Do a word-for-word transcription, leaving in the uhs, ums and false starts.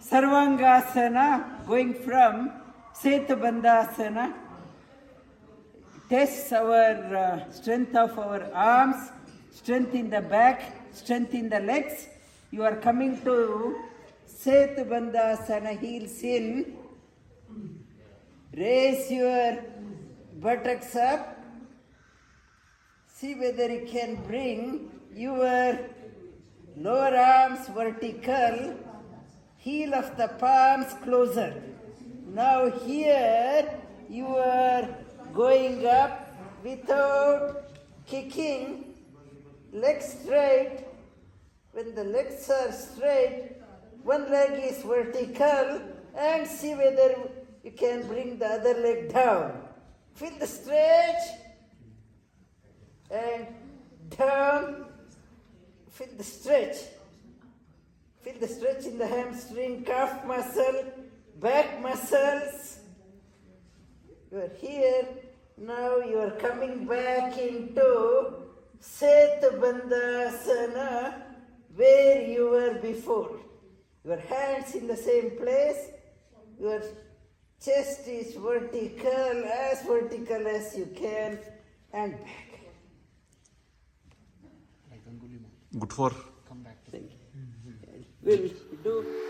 Sarvangasana, going from Setubandhasana, tests our uh, strength of our arms, strength in the back, strength in the legs. You are coming to Setubandhasana, heels in. Raise your buttocks up. See whether you can bring your lower arms vertical, heel of the palms closer. Now here you are going up without kicking, legs straight. When the legs are straight, one leg is vertical, and see whether you can bring the other leg down. Feel the stretch and down. Feel the stretch. Feel the stretch in the hamstring, calf muscle, back muscles. You are here. Now you are coming back into Setubandhasana where you were before. Your hands in the same place. Your chest is vertical, as vertical as you can, and back. Good for. We'll do